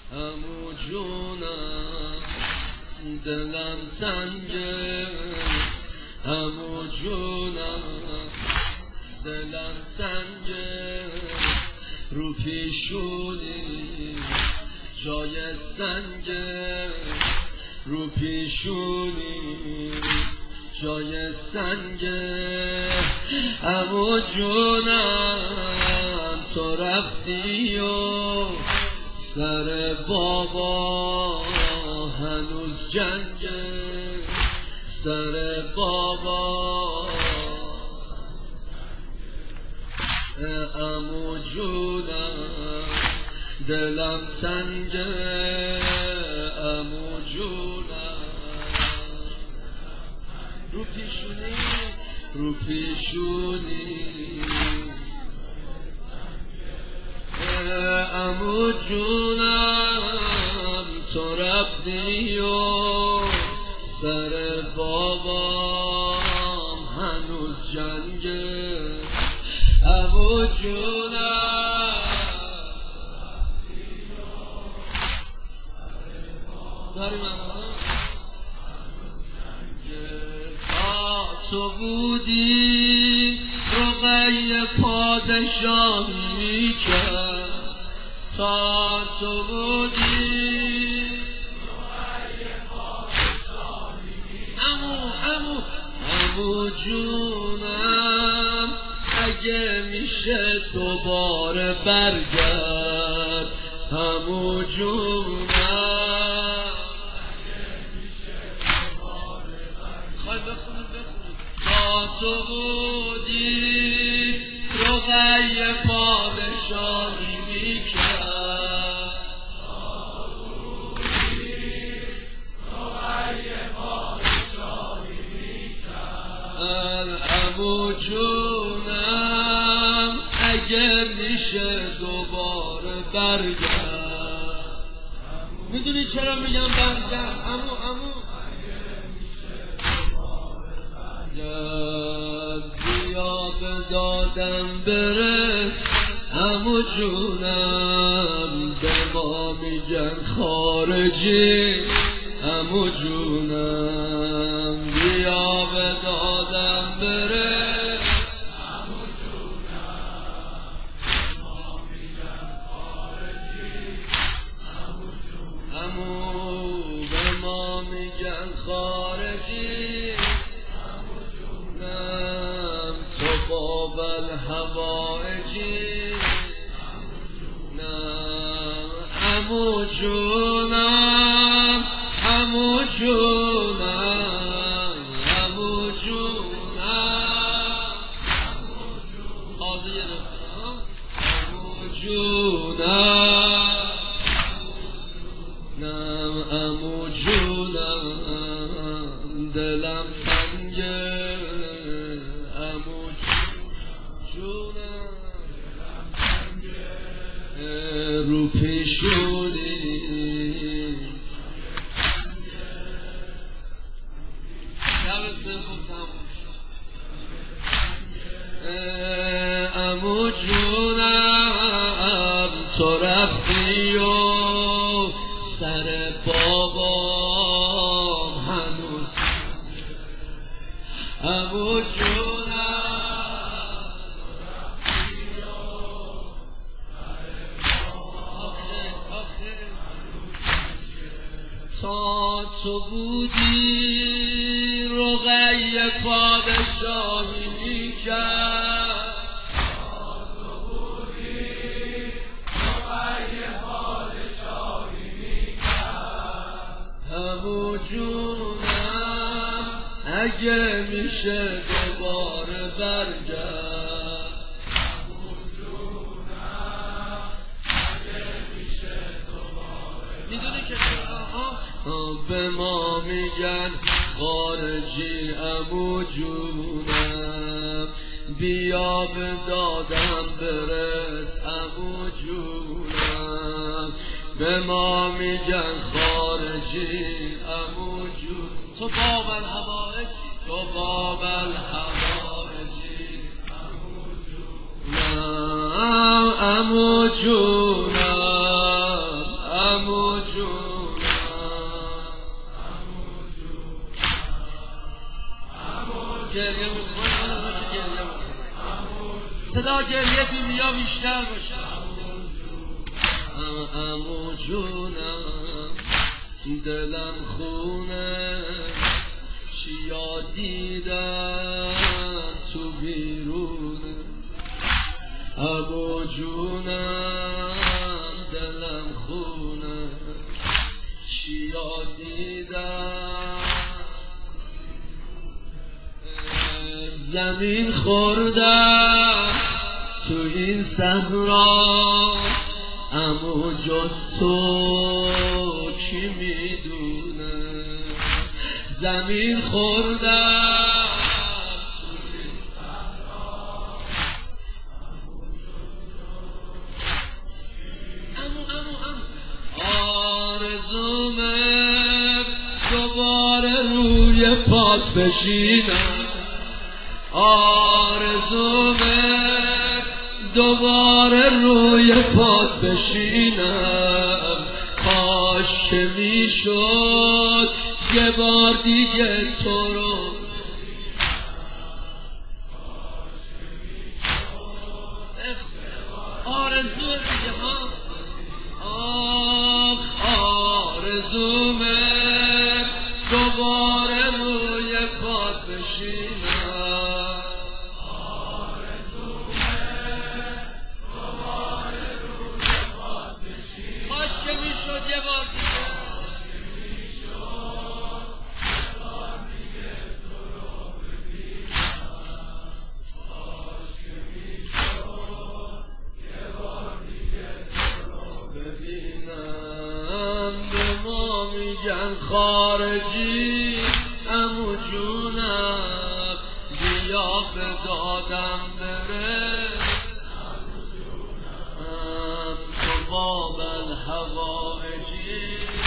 عمو جونم دلم تنگه، عمو جونم دلم تنگه، رو پیشونی جای سنگه، رو پیشونی جای سنگه. عمو جونم تو رفتی و سر بابا هنوز جنگه، سر بابا. عمو جونم دلم تنگه، عمو جونم رو پیشونی رو پیشونی. عمو جونم تو رفتی و سر بابام هنوز جنگه، عمو جونم داریم تا تو بودی رقیه پادشاهی میکرد، تا تو بودی عمو جونم اگه میشه دوباره برگرد، عمو جونم خواهی بخونید تا تو بودی رقیه پادشاهی میکرد، عمو جونم اگه میشه دوباره برگرد. میدونی چرا میگم برگرد؟ عمو بیا به دادم برس، عمو جونم به ما میگن خارجی، عمو جونم بیا به دادم برس، عمو جونم به ما میگن خارجی، عمو جونم عمو به ما میگن خارجی، عمو جونم تو باب الحوائجی، عمو جونم عمو جونم عمو جونم قاضی عمو جونم عمو جونم دلم تنگه، عمو جونم رو پیشونی عمو جونم تو رفتی و سر بابام هنوز، عمو جونم تا تو بودی رقیه پادشاهی میکرد، عمو جونم اگه میشه دوباره برگرد، عمو جونم اگه میشه دوباره میدونی که به ما میگن خارجی، عمو جونم بیا به دادم برس، عمو جونم به ما میگن خارجی، عمو جون تو باب الحوائجی، تو باب الحوائجی، عمو جونم عمو گریه میکنه صدا گریه بیا بیشتر باشه عمو جونم دلم خونه چیا دیدم تو بیرونه عمو جونم دلم خونه چیا دیدم زمین خوردم تو این صحرا عمو جز تو کی میدونه زمین خوردم تو این صحرا عمو جز تو آرزومه دوباره روی پات بشینم آرزومه دوباره روی پات بشینم کاش که میشد یه بار دیگه تو رو آرزو دیگه ها آخ آرزومه دوباره روی پات بشینم کاش که میشد یه بار دیگه تو رو ببینم به ما میگن خارجی عمو جونم بیا به دادم برس تو باب الحوائجی